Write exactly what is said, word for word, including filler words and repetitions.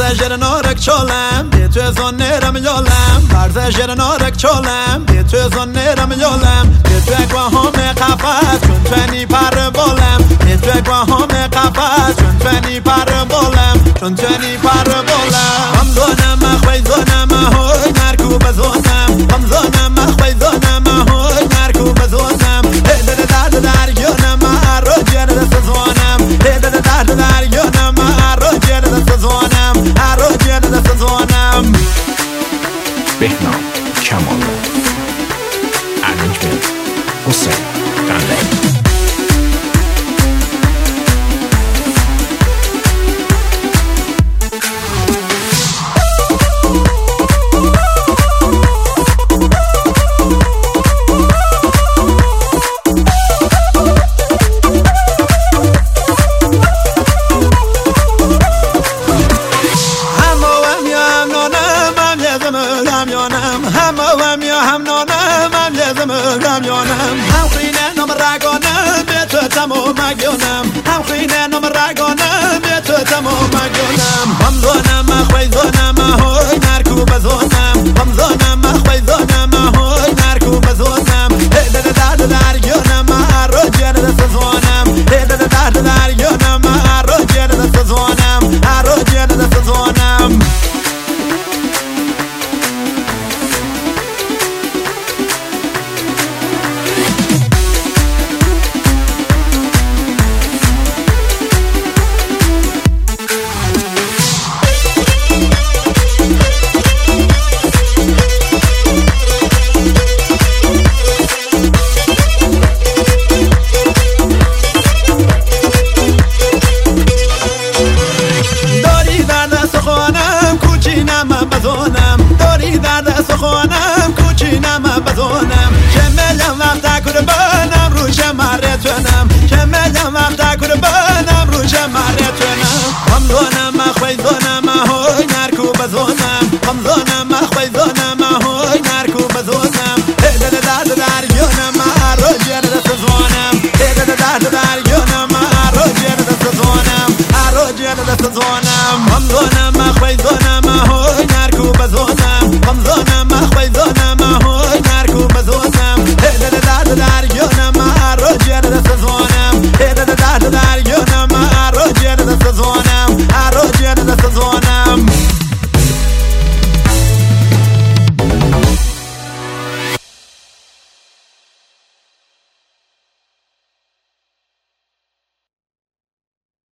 ورزش نارک چالم به تو زن نرم یالم ورزش نارک چالم به تو زن نرم یالم به تو گواهم قفس چون فنی پر بالم به تو گواهم قفس چون فنی پر بالم چون فنی پر بالم هم زنم خوی زنم هوی نرکو بزنم هم زنم خوی زنم هوی نرکو بزنم هدر درد درگیانم رو جر دست زنم هدر درد درگیانم رو جر دست زنم رو جر دست زنم بهنام کمال ارنجمنت حسین قندهی هم هم یا هم نانم هم لازم رمیانم هم خینه نم رگانم به تو تمام مگیانم هم خینه نم رگانم به تو تمام مگیانم هم زنم خوی زنم هوی نرکو بزنم هم زنم خوی زنم هوی نرکو بزنم هدر درد درگیانم رو جر دست زنم هدر درد درگیانم رو جر دست زنم رو جر دست زنم داری در دست خانم